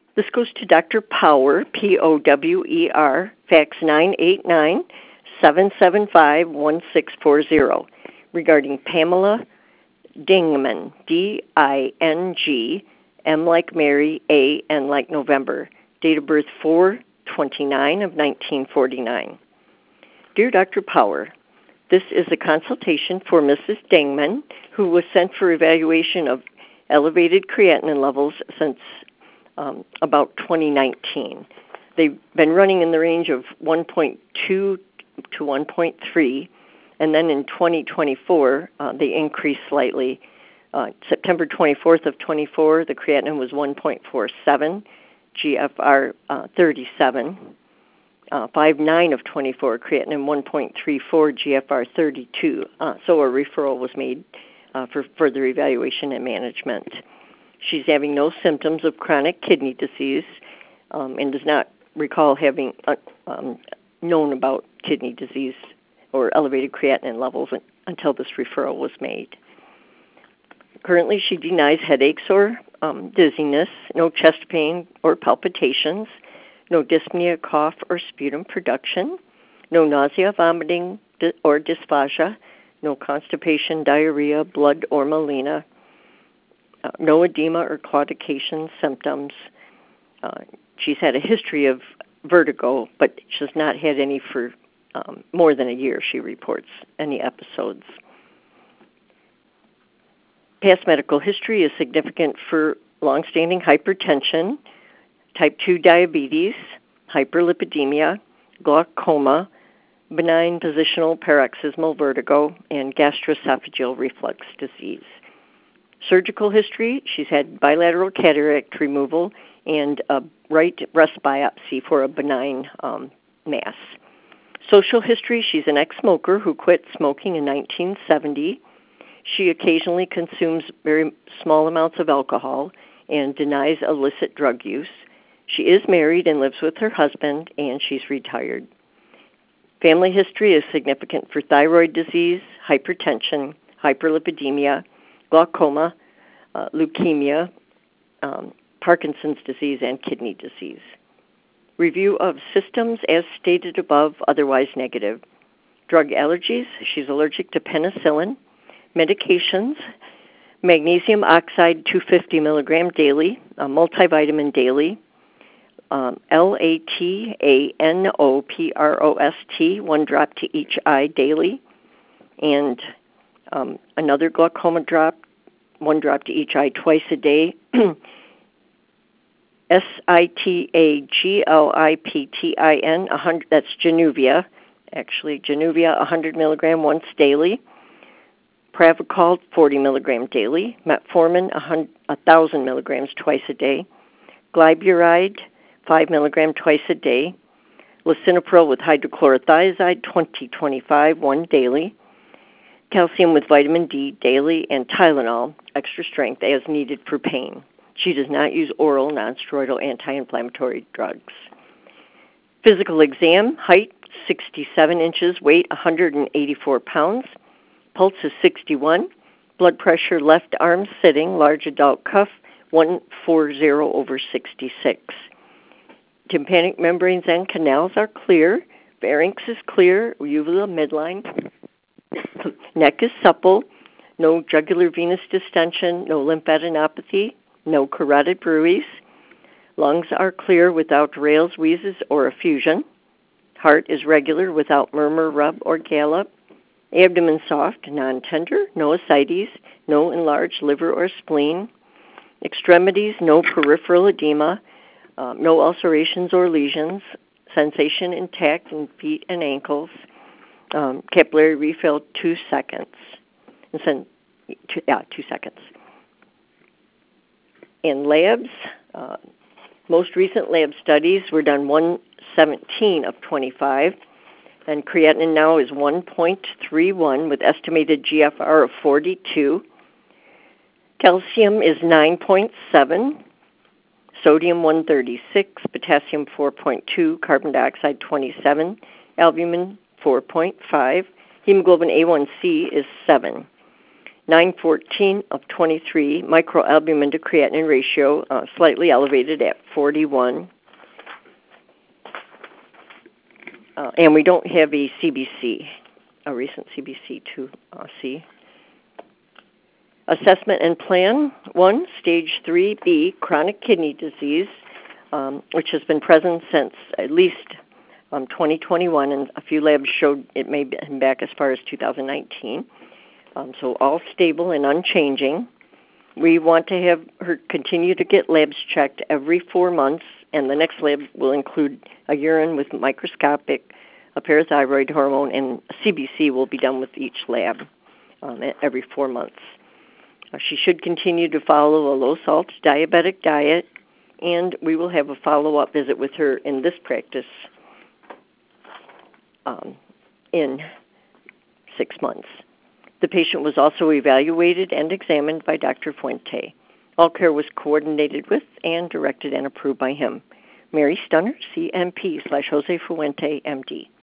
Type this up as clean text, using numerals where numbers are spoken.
This goes to Dr. Power, Power, fax 989-775-1640, regarding Pamela Dingman, D-I-N-G, M like Mary, A-N like November, date of birth 4/29 of 1949. Dear Dr. Power, this is a consultation for Mrs. Dingman, who was sent for evaluation of elevated creatinine levels since about 2019. They've been running in the range of 1.2 to 1.3, and then in 2024, they increased slightly. September 24th of 24, the creatinine was 1.47, GFR 37. 5/9 of 24, creatinine 1.34, GFR 32. So a referral was made for further evaluation and management. She's having no symptoms of chronic kidney disease and does not recall having known about kidney disease or elevated creatinine levels until this referral was made. Currently, she denies headaches or dizziness, no chest pain or palpitations, no dyspnea, cough, or sputum production, no nausea, vomiting, or dysphagia, no constipation, diarrhea, blood, or melena, no edema or claudication symptoms. She's had a history of vertigo, but she's not had any for more than a year, she reports, any episodes. Past medical history is significant for longstanding hypertension, type 2 diabetes, hyperlipidemia, glaucoma, benign positional paroxysmal vertigo, and gastroesophageal reflux disease. Surgical history, she's had bilateral cataract removal and a right breast biopsy for a benign mass. Social history, she's an ex-smoker who quit smoking in 1970. She occasionally consumes very small amounts of alcohol and denies illicit drug use. She is married and lives with her husband, and she's retired. Family history is significant for thyroid disease, hypertension, hyperlipidemia, glaucoma, leukemia, Parkinson's disease, and kidney disease. Review of systems as stated above, otherwise negative. Drug allergies, she's allergic to penicillin. Medications, magnesium oxide 250 milligram daily, a multivitamin daily, LATANOPROST, 1 drop to each eye daily, and another glaucoma drop, 1 drop to each eye twice a day. SITAGLIPTIN, 100, that's Januvia, actually Januvia, 100 milligram once daily. Pravachol, 40 milligram daily. Metformin, 1,000 milligrams twice a day. Glyburide, 5 milligram twice a day. Lisinopril with hydrochlorothiazide, 20-25, 1 daily. Calcium with vitamin D daily, and Tylenol, extra strength, as needed for pain. She does not use oral nonsteroidal anti-inflammatory drugs. Physical exam, height 67 inches, weight 184 pounds. Pulse is 61. Blood pressure left arm sitting, large adult cuff, 140/66. Tympanic membranes and canals are clear. Pharynx is clear. Uvula midline. Neck is supple. No jugular venous distension. No lymphadenopathy. No carotid bruits. Lungs are clear without rales, wheezes, or effusion. Heart is regular without murmur, rub, or gallop. Abdomen soft, non-tender, no ascites, no enlarged liver or spleen. Extremities, no peripheral edema, no ulcerations or lesions. Sensation intact in feet and ankles. Capillary refill 2 seconds. 2 seconds. In labs, most recent lab studies were done 1/17 of 25. And creatinine now is 1.31 with estimated GFR of 42. Calcium is 9.7, sodium 136, potassium 4.2, carbon dioxide 27, albumin 4.5, hemoglobin A1C is 7. 914 of 23, microalbumin to creatinine ratio slightly elevated at 41. And we don't have a CBC, a recent CBC to see. Assessment and plan. 1, stage 3B, chronic kidney disease, which has been present since at least 2021, and a few labs showed it may be back as far as 2019. So all stable and unchanging. We want to have her continue to get labs checked every 4 months, and the next lab will include a urine with microscopic, a parathyroid hormone, and a CBC will be done with each lab every 4 months. She should continue to follow a low-salt diabetic diet, and we will have a follow-up visit with her in this practice in 6 months. The patient was also evaluated and examined by Dr. Fuente. All care was coordinated with and directed and approved by him. Mary Stunner, CMP /Jose Fuente, MD.